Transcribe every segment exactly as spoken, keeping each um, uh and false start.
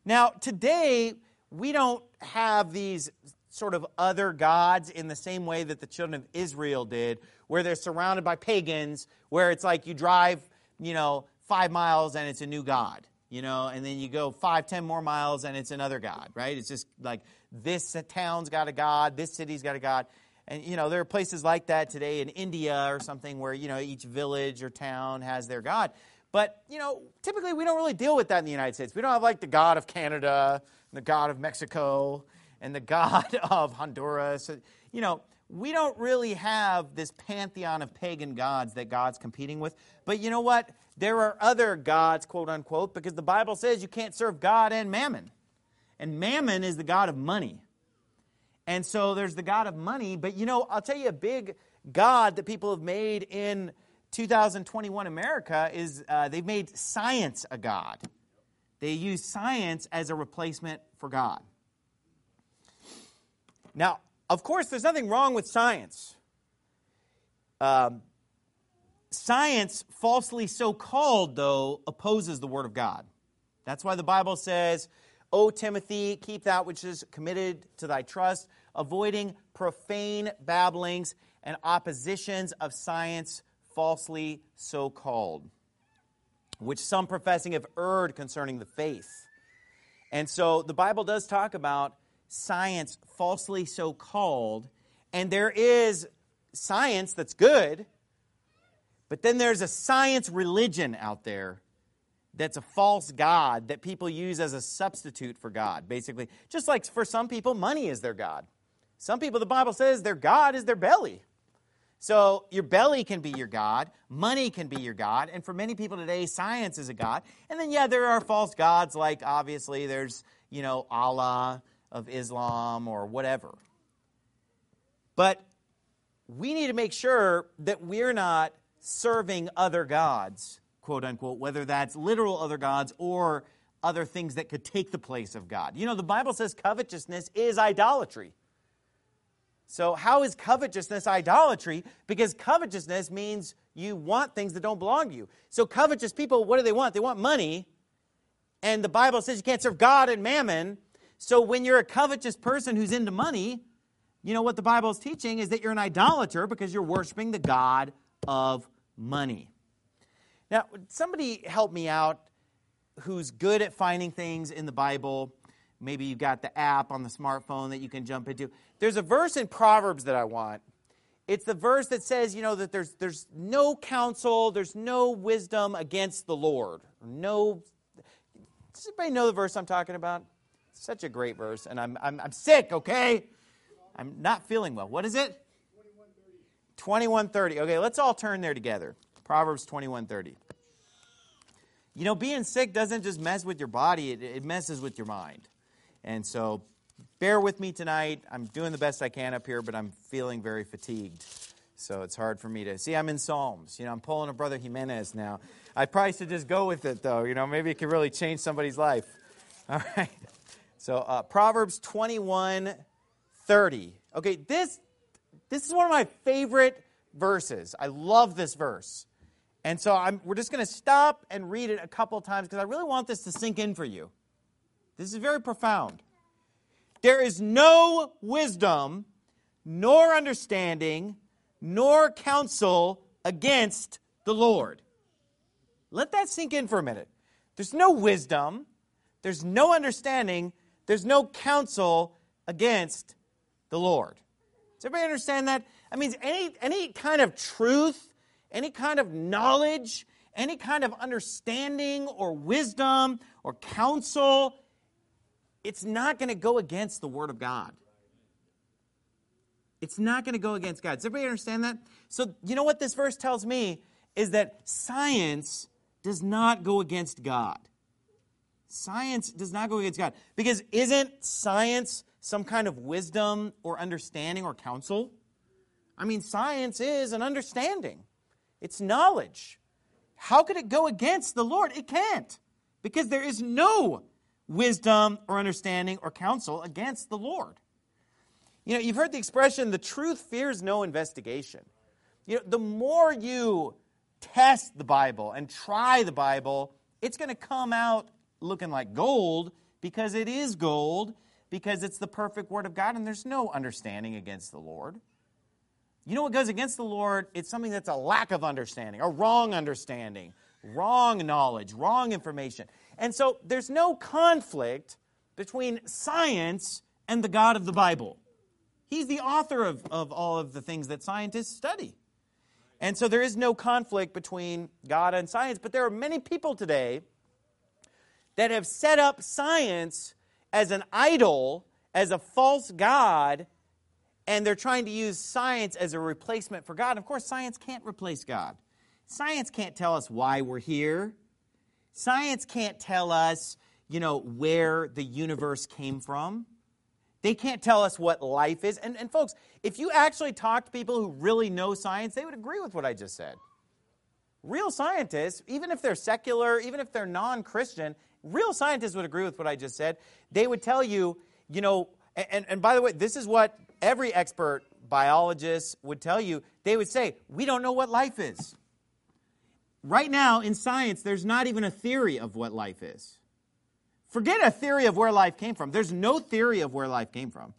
Now, today, we don't have these sort of other gods in the same way that the children of Israel did, where they're surrounded by pagans, where it's like you drive, you know, five miles and it's a new god, you know, and then you go five, ten more miles and it's another god, right? It's just like this town's got a god, this city's got a god. And, you know, there are places like that today in India or something where, you know, each village or town has their god. But, you know, typically we don't really deal with that in the United States. We don't have like the God of Canada, and the God of Mexico, and the God of Honduras. You know, we don't really have this pantheon of pagan gods that God's competing with. But you know what? There are other gods, quote unquote, because the Bible says you can't serve God and mammon. And mammon is the god of money. And so there's the god of money. But, you know, I'll tell you a big god that people have made in two thousand twenty-one America is uh, they've made science a god. They use science as a replacement for God. Now, of course, there's nothing wrong with science. Um, science, falsely so called, though, opposes the Word of God. That's why the Bible says, O Timothy, keep that which is committed to thy trust, avoiding profane babblings and oppositions of science, falsely so called, which some professing have erred concerning the faith. And so the Bible does talk about science falsely so called, and there is science that's good, but then there's a science religion out there that's a false god that people use as a substitute for God, basically. Just like for some people, money is their god. Some people, the Bible says, their god is their belly. So your belly can be your god, money can be your god, and for many people today, science is a god. And then, yeah, there are false gods, like obviously there's, you know, Allah of Islam or whatever. But we need to make sure that we're not serving other gods, quote unquote, whether that's literal other gods or other things that could take the place of God. You know, the Bible says covetousness is idolatry. So how is covetousness idolatry? Because covetousness means you want things that don't belong to you. So covetous people, what do they want? They want money. And the Bible says you can't serve God and mammon. So when you're a covetous person who's into money, you know what the Bible is teaching is that you're an idolater because you're worshiping the god of money. Now, somebody help me out who's good at finding things in the Bible. Maybe you've got the app on the smartphone that you can jump into. There's a verse in Proverbs that I want. It's the verse that says, you know, that there's there's no counsel, there's no wisdom against the Lord. No. Does anybody know the verse I'm talking about? It's such a great verse, and I'm I'm, I'm sick. Okay, I'm not feeling well. What is it? twenty-one thirty. Okay, let's all turn there together. Proverbs twenty-one thirty. You know, being sick doesn't just mess with your body; it, it messes with your mind. And so, bear with me tonight. I'm doing the best I can up here, but I'm feeling very fatigued. So it's hard for me to... See, I'm in Psalms. You know, I'm pulling a Brother Jimenez now. I probably should just go with it, though. You know, maybe it could really change somebody's life. All right. So, uh, Proverbs twenty-one thirty. Okay, this, this is one of my favorite verses. I love this verse. And so I'm, we're just going to stop and read it a couple of times because I really want this to sink in for you. This is very profound. There is no wisdom, nor understanding, nor counsel against the Lord. Let that sink in for a minute. There's no wisdom, there's no understanding, there's no counsel against the Lord. Does everybody understand that? That means any, any kind of truth, any kind of knowledge, any kind of understanding or wisdom or counsel, it's not going to go against the Word of God. It's not going to go against God. Does everybody understand that? So, you know what this verse tells me is that science does not go against God. Science does not go against God. Because isn't science some kind of wisdom or understanding or counsel? I mean, science is an understanding. It's knowledge. How could it go against the Lord? It can't. Because there is no wisdom or understanding or counsel against the Lord. You know, you've heard the expression, the truth fears no investigation. You know, the more you test the Bible and try the Bible, it's going to come out looking like gold because it is gold, because it's the perfect Word of God, and there's no understanding against the Lord. You know what goes against the Lord? It's something that's a lack of understanding, a wrong understanding, wrong knowledge, wrong information. And so there's no conflict between science and the God of the Bible. He's the author of, of all of the things that scientists study. And so there is no conflict between God and science, but there are many people today that have set up science as an idol, as a false god, and they're trying to use science as a replacement for God. And of course, science can't replace God. Science can't tell us why we're here. Science can't tell us, you know, where the universe came from. They can't tell us what life is. And, and folks, if you actually talk to people who really know science, they would agree with what I just said. Real scientists, even if they're secular, even if they're non-Christian, real scientists would agree with what I just said. They would tell you, you know, and, and by the way, this is what every expert biologist would tell you. They would say, we don't know what life is. Right now, in science, there's not even a theory of what life is. Forget a theory of where life came from. There's no theory of where life came from.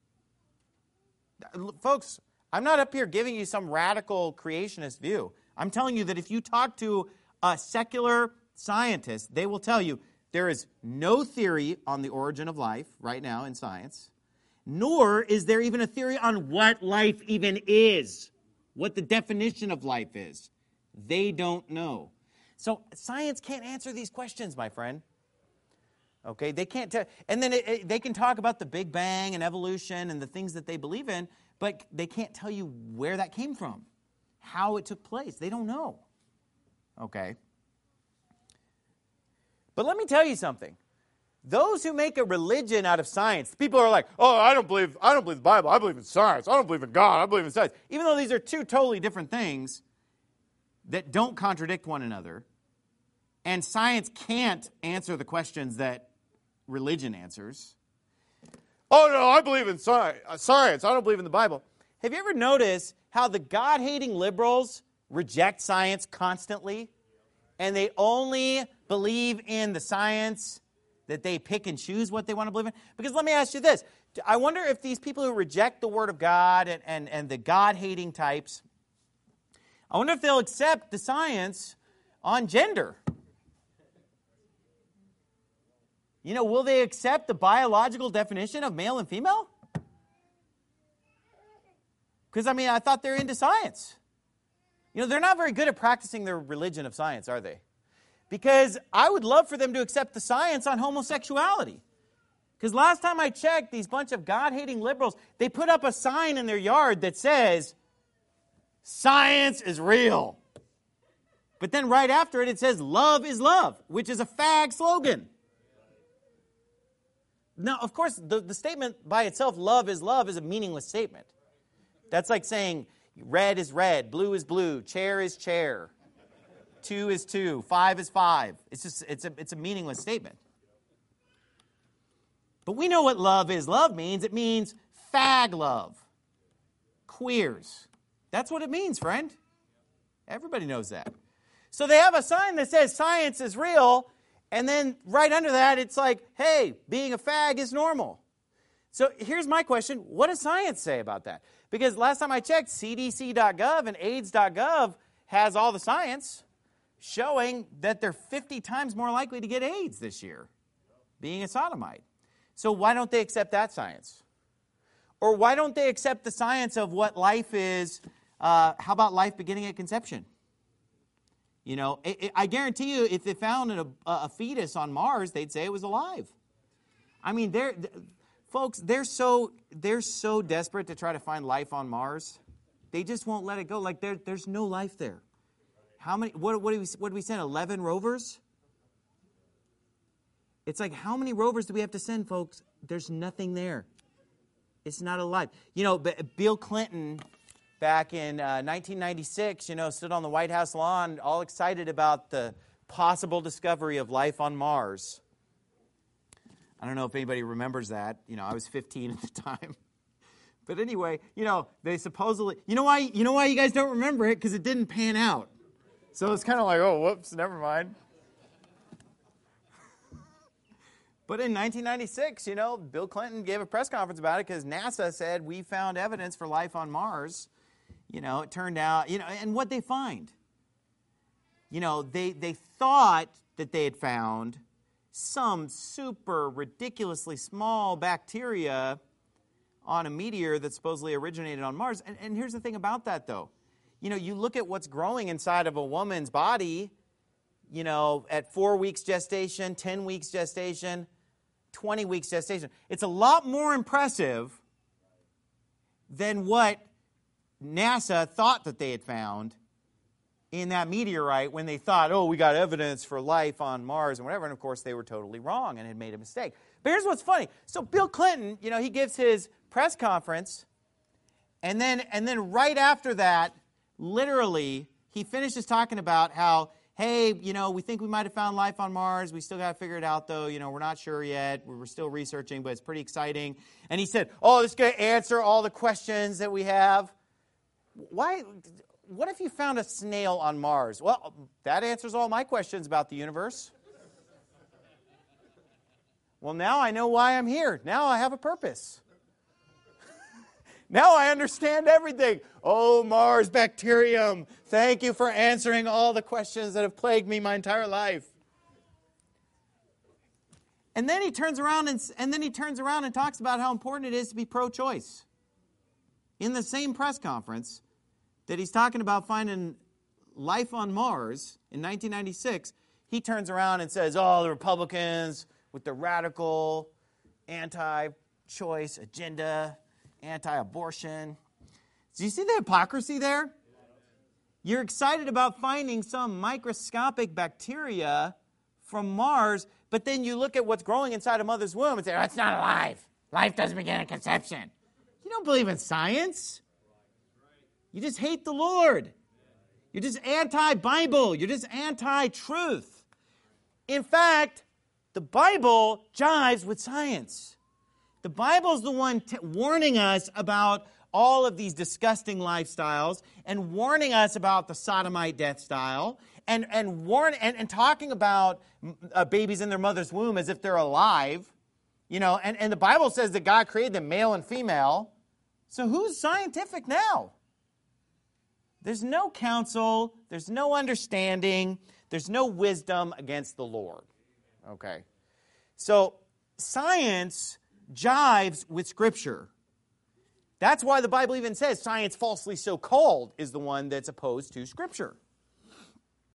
Folks, I'm not up here giving you some radical creationist view. I'm telling you that if you talk to a secular scientist, they will tell you there is no theory on the origin of life right now in science, nor is there even a theory on what life even is, what the definition of life is. They don't know. So science can't answer these questions, my friend. Okay, they can't tell, and then it, it, they can talk about the Big Bang and evolution and the things that they believe in, but they can't tell you where that came from, how it took place. They don't know. Okay. But let me tell you something. Those who make a religion out of science, people are like, oh, I don't believe, I don't believe the Bible. I believe in science. I don't believe in God. I believe in science. Even though these are two totally different things that don't contradict one another, and science can't answer the questions that religion answers. Oh, no, I believe in sci- science. I don't believe in the Bible. Have you ever noticed how the God-hating liberals reject science constantly? And they only believe in the science that they pick and choose what they want to believe in? Because let me ask you this. I wonder if these people who reject the Word of God and, and, and the God-hating types, I wonder if they'll accept the science on gender. You know, will they accept the biological definition of male and female? Because, I mean, I thought they're into science. You know, they're not very good at practicing their religion of science, are they? Because I would love for them to accept the science on homosexuality. Because last time I checked, these bunch of God-hating liberals, they put up a sign in their yard that says, science is real. But then right after it, it says, love is love, which is a fag slogan. Now, of course, the, the statement by itself, love is love, is a meaningless statement. That's like saying red is red, blue is blue, chair is chair, two is two, five is five. It's just it's a it's a meaningless statement. But we know what love is. Love means it means fag love, queers. That's what it means, friend. Everybody knows that. So they have a sign that says science is real. And then right under that, it's like, hey, being a fag is normal. So here's my question. What does science say about that? Because last time I checked, C D C dot gov and AIDS dot gov has all the science showing that they're fifty times more likely to get AIDS this year, being a sodomite. So why don't they accept that science? Or why don't they accept the science of what life is? Uh, how about life beginning at conception? You know, it, it, I guarantee you, if they found a, a fetus on Mars, they'd say it was alive. I mean, they're, folks, they're so they're so desperate to try to find life on Mars, they just won't let it go. Like there, there's no life there. How many? What, what do we what do we send? Eleven rovers? It's like, how many rovers do we have to send, folks? There's nothing there. It's not alive. You know, Bill Clinton, back in uh, nineteen ninety-six, you know, stood on the White House lawn all excited about the possible discovery of life on Mars. I don't know if anybody remembers that. You know, I was fifteen at the time. But anyway, you know, they supposedly, you know why, you know why you guys don't remember it? Because it didn't pan out. So it's kind of like, oh, whoops, never mind. But in nineteen ninety-six, you know, Bill Clinton gave a press conference about it because NASA said, we found evidence for life on Mars. You know, it turned out, you know, and what they find? You know, they, they thought that they had found some super ridiculously small bacteria on a meteor that supposedly originated on Mars. And, and here's the thing about that, though. You know, you look at what's growing inside of a woman's body, you know, at four weeks gestation, ten weeks gestation, twenty weeks gestation. It's a lot more impressive than what NASA thought that they had found in that meteorite when they thought, oh, we got evidence for life on Mars and whatever. And, of course, they were totally wrong and had made a mistake. But here's what's funny. So Bill Clinton, you know, he gives his press conference, and then and then right after that, literally, he finishes talking about how, hey, you know, we think we might have found life on Mars. We still got to figure it out, though. You know, we're not sure yet. We're still researching, but it's pretty exciting. And he said, oh, this is going to answer all the questions that we have. Why? What if you found a snail on Mars? Well, that answers all my questions about the universe. Well, now I know why I'm here. Now I have a purpose. Now I understand everything. Oh, Mars bacterium, thank you for answering all the questions that have plagued me my entire life. And then he turns around and, and then he turns around and talks about how important it is to be pro-choice. In the same press conference that he's talking about finding life on Mars in nineteen ninety-six, he turns around and says, oh, the Republicans with the radical anti-choice agenda, anti-abortion. Do you see the hypocrisy there? You're excited about finding some microscopic bacteria from Mars, but then you look at what's growing inside a mother's womb and say, oh, it's not alive. Life doesn't begin at conception. You don't believe in science. You just hate the Lord. You're just anti-Bible. You're just anti-truth. In fact, the Bible jives with science. The Bible's the one t- warning us about all of these disgusting lifestyles and warning us about the sodomite death style and, and, warn, and, and talking about uh, babies in their mother's womb as if they're alive. You know, and, and the Bible says that God created them male and female. So who's scientific now? There's no counsel, there's no understanding, there's no wisdom against the Lord. Okay. So science jives with Scripture. That's why the Bible even says science falsely so called is the one that's opposed to Scripture.